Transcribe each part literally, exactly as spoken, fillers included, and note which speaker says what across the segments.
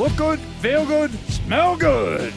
Speaker 1: Look good, feel good, smell good.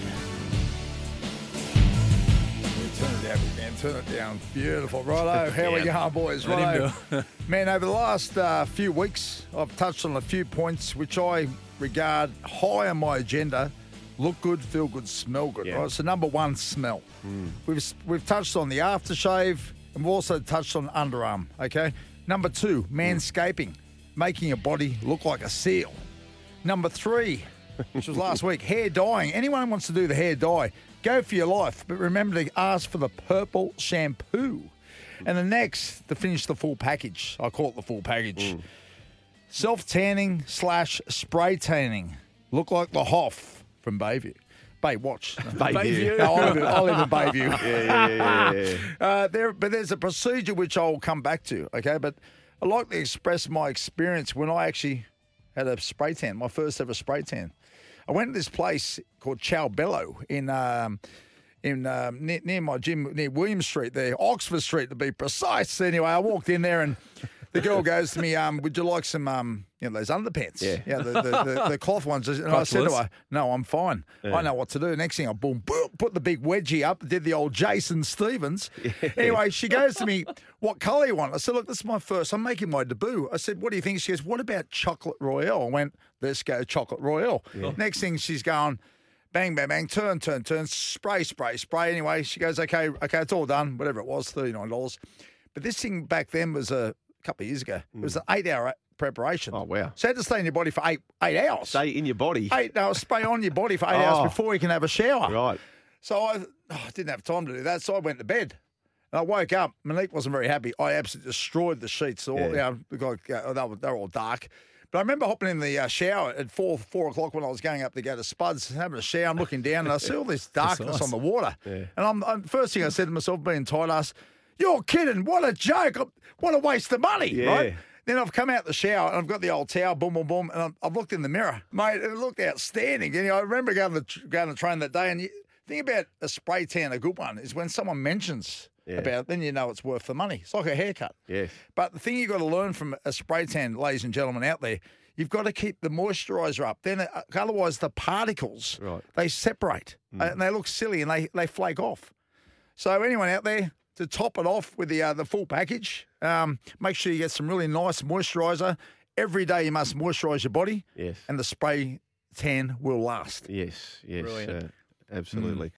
Speaker 1: Turn it down, man. Turn it down. Beautiful. Righto. How are you, going, boys? Righto. Man, over the last uh, few weeks, I've touched on a few points which I regard high on my agenda. Look good, feel good, smell good.
Speaker 2: Yeah.
Speaker 1: Right? So number one, smell.
Speaker 2: Mm.
Speaker 1: We've we've touched on the aftershave, and we've also touched on underarm. Okay. Number two, manscaping, making your body look like a seal. Number three, which was last week, hair dyeing. Anyone who wants to do the hair dye, go for your life, but remember to ask for the purple shampoo. And the next, to finish the full package, I call it the full package. Mm. Self-tanning slash spray tanning. Look like the Hoff from Bayview. Bay, watch.
Speaker 2: Bayview.
Speaker 1: No, I live in, I live in Bayview.
Speaker 2: Yeah, yeah, yeah, yeah, yeah.
Speaker 1: uh, there, but there's a procedure which I'll come back to, okay? But I'd like to express my experience when I actually had a spray tan, my first ever spray tan. I went to this place called Chow Bello in um, in um, near, near my gym, near William Street there, Oxford Street to be precise. Anyway, I walked in there and the girl goes to me, um, would you like some, um, you know, those underpants?
Speaker 2: Yeah.
Speaker 1: Yeah, the, the, the, the cloth ones. And I said to her, no, I'm fine.
Speaker 2: Yeah.
Speaker 1: I know what to do. Next thing I boom, boom, put the big wedgie up, did the old Jason Stevens.
Speaker 2: Yeah.
Speaker 1: Anyway, she goes to me, what colour you want? I said, look, this is my first. I'm making my debut. I said, what do you think? She goes, what about Chocolate Royale? I went, let's go Chocolate Royale. Yeah. Next thing she's going, bang, bang, bang, turn, turn, turn, spray, spray, spray. Anyway, she goes, okay, okay, it's all done. Whatever it was, thirty-nine dollars. But this thing back then was a couple of years ago. It was an eight-hour preparation.
Speaker 2: Oh, wow.
Speaker 1: So you had to stay in your body for eight eight hours.
Speaker 2: Stay in your body.
Speaker 1: Eight hours, spray on your body for eight
Speaker 2: Oh.
Speaker 1: hours before you can have a shower.
Speaker 2: Right.
Speaker 1: So I, oh, I didn't have time to do that, so I went to bed. And I woke up. Monique wasn't very happy. I absolutely destroyed the sheets. All,
Speaker 2: Yeah.
Speaker 1: you know, because, uh, they, were, they were all dark. But I remember hopping in the uh, shower at four, four o'clock when I was going up to go to Spuds, having a shower. I'm looking down, and I see all this darkness
Speaker 3: nice.
Speaker 1: on the water.
Speaker 2: Yeah.
Speaker 1: And I'm, I'm first thing I said to myself, being tight ass, you're kidding. What a joke. What a waste of money,
Speaker 2: Yeah.
Speaker 1: right? Then I've come out the shower and I've got the old towel, boom, boom, boom, and I've, I've looked in the mirror. Mate, it looked outstanding. You know, I remember going to the, going to train that day, and you, the thing about a spray tan, a good one, is when someone mentions
Speaker 2: Yeah.
Speaker 1: about it, then you know it's worth the money. It's like a haircut.
Speaker 2: Yes.
Speaker 1: But the thing you've got to learn from a spray tan, ladies and gentlemen out there, you've got to keep the moisturiser up. Then uh, otherwise the particles,
Speaker 2: Right.
Speaker 1: they separate
Speaker 2: Mm.
Speaker 1: and they look silly and they, they flake off. So anyone out there, to top it off with the uh, the full package, um, make sure you get some really nice moisturiser. Every day you must moisturise your body.
Speaker 2: Yes.
Speaker 1: And the spray tan will last.
Speaker 2: Yes. Yes.
Speaker 3: Brilliant.
Speaker 2: Uh, absolutely.